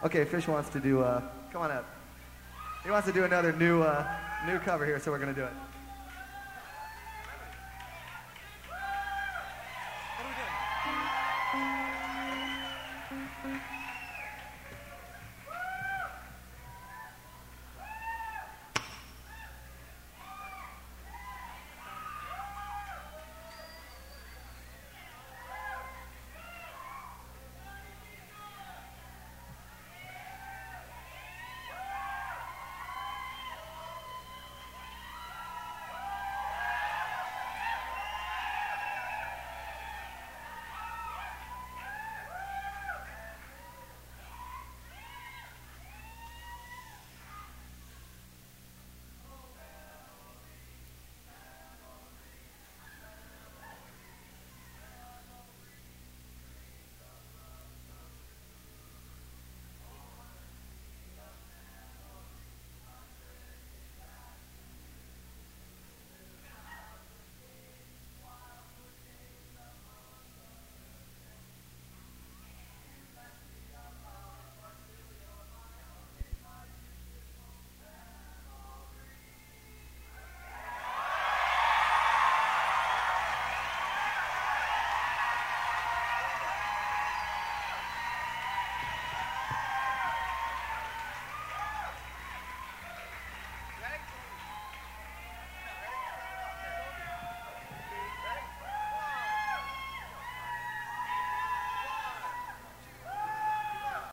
Okay, Fish wants to do, come on up. He wants to do another new cover here, so we're gonna do it.